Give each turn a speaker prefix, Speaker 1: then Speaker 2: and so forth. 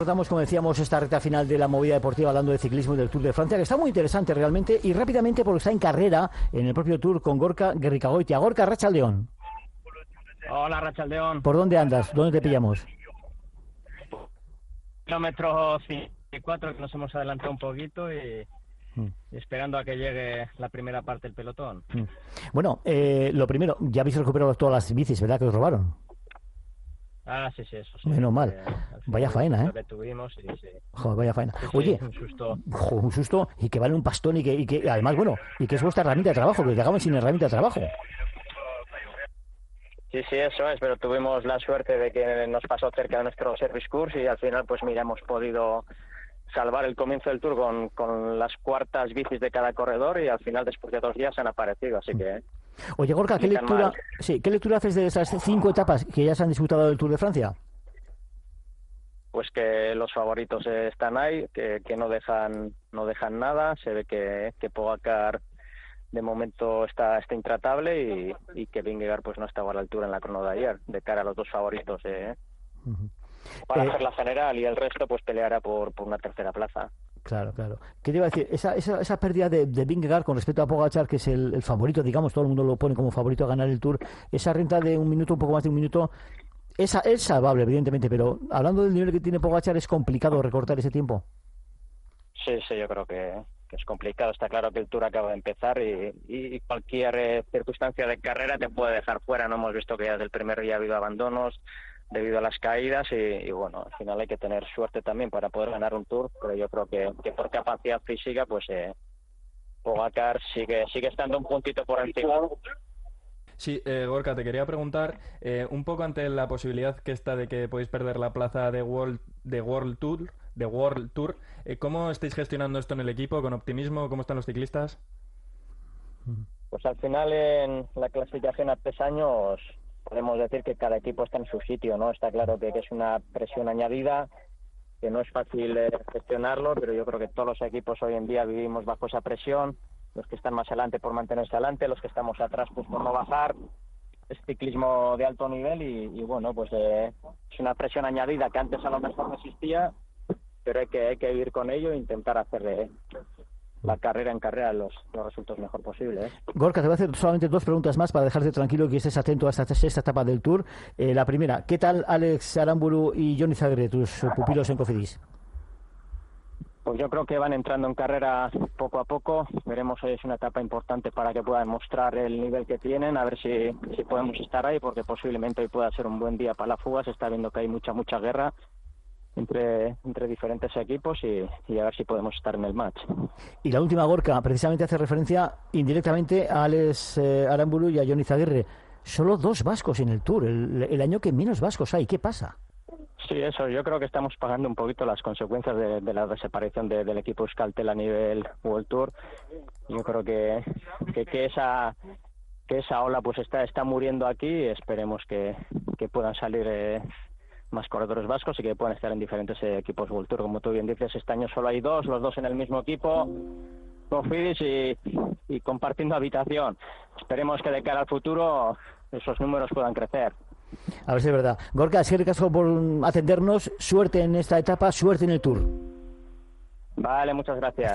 Speaker 1: Recordamos, como decíamos, esta recta final de la movida deportiva hablando de ciclismo y del Tour de Francia, que está muy interesante realmente, y rápidamente porque está en carrera en el propio Tour con Gorka Gerrikagoitia. Gorka, Arratsaldeon.
Speaker 2: Hola, Arratsaldeon.
Speaker 1: ¿Por dónde andas? ¿Dónde te pillamos?
Speaker 2: Kilómetro 54, que nos hemos adelantado un poquito y esperando a que llegue la primera parte del pelotón.
Speaker 1: Bueno, lo primero, ya habéis recuperado todas las bicis, ¿verdad? Que os robaron.
Speaker 2: Sí, eso sí.
Speaker 1: Menos mal. Vaya faena, ¿eh?
Speaker 2: Lo que tuvimos, sí.
Speaker 1: Joder, vaya faena.
Speaker 2: Sí,
Speaker 1: Oye,
Speaker 2: un susto.
Speaker 1: Un susto, y que vale un pastón y que además, bueno, y que es vuestra herramienta de trabajo, que te acaban sin herramienta de trabajo.
Speaker 2: Sí, eso es, pero tuvimos la suerte de que nos pasó cerca de nuestro service course y al final, pues mira, hemos podido salvar el comienzo del Tour con las cuartas bicis de cada corredor y al final, después de 2 días, han aparecido, así que...
Speaker 1: Oye, Gorka, ¿qué lectura haces de esas 5 etapas que ya se han disputado del Tour de Francia?
Speaker 2: Pues que los favoritos están ahí, que no dejan nada. Se ve que Pogačar de momento está intratable y que Vingegaard pues no estaba a la altura en la crono de ayer, de cara a los 2 favoritos para hacer la general, y el resto pues peleará por una tercera plaza.
Speaker 1: Claro. ¿Qué te iba a decir? Esa pérdida de Vingegaard con respecto a Pogačar, que es el favorito, digamos, todo el mundo lo pone como favorito a ganar el Tour, esa renta de un minuto, un poco más de un minuto, es salvable, evidentemente, pero hablando del nivel que tiene Pogačar, ¿es complicado recortar ese tiempo?
Speaker 2: Sí, yo creo que es complicado. Está claro que el Tour acaba de empezar y cualquier circunstancia de carrera te puede dejar fuera. No hemos visto que ya desde el primer día ha habido abandonos debido a las caídas y bueno, al final hay que tener suerte también para poder ganar un Tour, pero yo creo que por capacidad física pues Pogačar sigue estando un puntito por encima.
Speaker 3: Sí, Gorka, te quería preguntar, un poco ante la posibilidad que está de que podéis perder la plaza de World Tour, ¿cómo estáis gestionando esto en el equipo? ¿Con optimismo? ¿Cómo están los ciclistas?
Speaker 2: Pues al final en la clasificación a 3 años podemos decir que cada equipo está en su sitio, ¿no? Está claro que es una presión añadida, que no es fácil gestionarlo, pero yo creo que todos los equipos hoy en día vivimos bajo esa presión. Los que están más adelante por mantenerse adelante, los que estamos atrás pues por no bajar. Es ciclismo de alto nivel y bueno, pues es una presión añadida que antes a lo mejor no existía, pero hay que vivir con ello e intentar hacer la carrera en carrera los resultados mejor posibles.
Speaker 1: Gorka, te voy a hacer solamente 2 preguntas más para dejarte tranquilo y que estés atento a esta etapa del Tour. La primera, ¿qué tal Alex Aramburu y Johnny Zagre, tus pupilos en Cofidis?
Speaker 2: Pues yo creo que van entrando en carrera poco a poco. Veremos, hoy es una etapa importante para que puedan mostrar el nivel que tienen, a ver si podemos estar ahí, porque posiblemente hoy pueda ser un buen día para la fuga. Se está viendo que hay mucha guerra entre diferentes equipos y a ver si podemos estar en el match.
Speaker 1: Y la última, Gorka, precisamente hace referencia indirectamente a Alex Aramburu y a Johnny Zagre. Solo 2 vascos en el Tour, el año que menos vascos hay. ¿Qué pasa?
Speaker 2: Sí, eso. Yo creo que estamos pagando un poquito las consecuencias de la desaparición del equipo Euskaltel a nivel World Tour. Yo creo que esa ola pues está muriendo aquí. Esperemos que puedan salir más corredores vascos y que puedan estar en diferentes equipos World Tour. Como tú bien dices, este año solo hay 2, los 2 en el mismo equipo, Cofidis y compartiendo habitación. Esperemos que de cara al futuro esos números puedan crecer.
Speaker 1: A ver si es verdad. Gorka, es que ricasco por atendernos. Suerte en esta etapa, suerte en el Tour.
Speaker 2: Vale, muchas gracias.